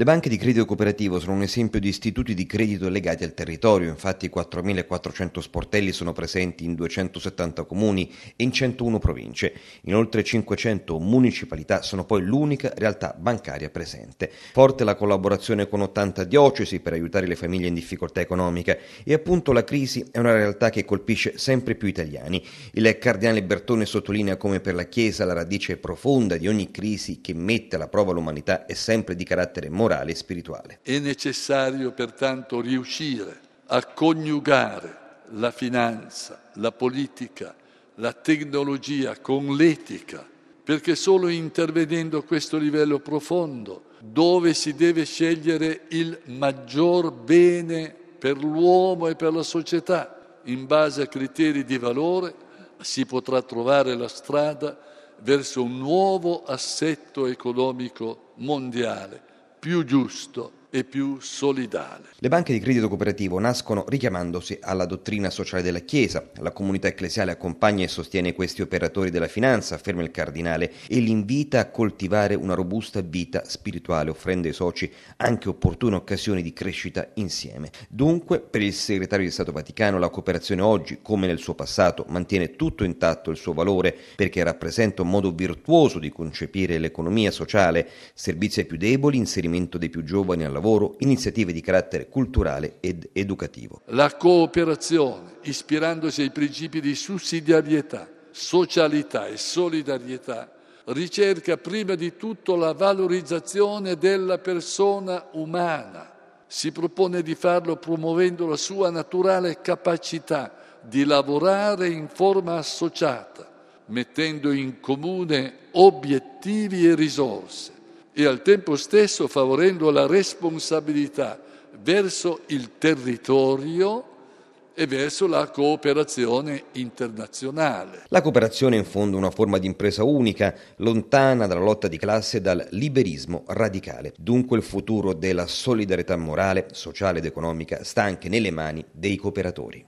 Le banche di credito cooperativo sono un esempio di istituti di credito legati al territorio, infatti 4.400 sportelli sono presenti in 270 comuni e in 101 province. In oltre 500 municipalità sono poi l'unica realtà bancaria presente. Forte la collaborazione con 80 diocesi per aiutare le famiglie in difficoltà economica e appunto la crisi è una realtà che colpisce sempre più italiani. Il cardinale Bertone sottolinea come per la Chiesa la radice profonda di ogni crisi che mette alla prova l'umanità è sempre di carattere morale e spirituale. È necessario pertanto riuscire a coniugare la finanza, la politica, la tecnologia con l'etica, perché solo intervenendo a questo livello profondo, dove si deve scegliere il maggior bene per l'uomo e per la società, in base a criteri di valore, si potrà trovare la strada verso un nuovo assetto economico mondiale, più giusto e più solidale. Le banche di credito cooperativo nascono richiamandosi alla dottrina sociale della Chiesa. La comunità ecclesiale accompagna e sostiene questi operatori della finanza, afferma il cardinale, e li invita a coltivare una robusta vita spirituale, offrendo ai soci anche opportune occasioni di crescita insieme. Dunque, per il segretario di Stato Vaticano, la cooperazione oggi, come nel suo passato, mantiene tutto intatto il suo valore perché rappresenta un modo virtuoso di concepire l'economia sociale, servizi ai più deboli, inserimento dei più giovani al lavoro, iniziative di carattere culturale ed educativo. La cooperazione, ispirandosi ai principi di sussidiarietà, socialità e solidarietà, ricerca prima di tutto la valorizzazione della persona umana. Si propone di farlo promuovendo la sua naturale capacità di lavorare in forma associata, mettendo in comune obiettivi e risorse, e al tempo stesso favorendo la responsabilità verso il territorio e verso la cooperazione internazionale. La cooperazione è in fondo una forma di impresa unica, lontana dalla lotta di classe e dal liberismo radicale. Dunque il futuro della solidarietà morale, sociale ed economica sta anche nelle mani dei cooperatori.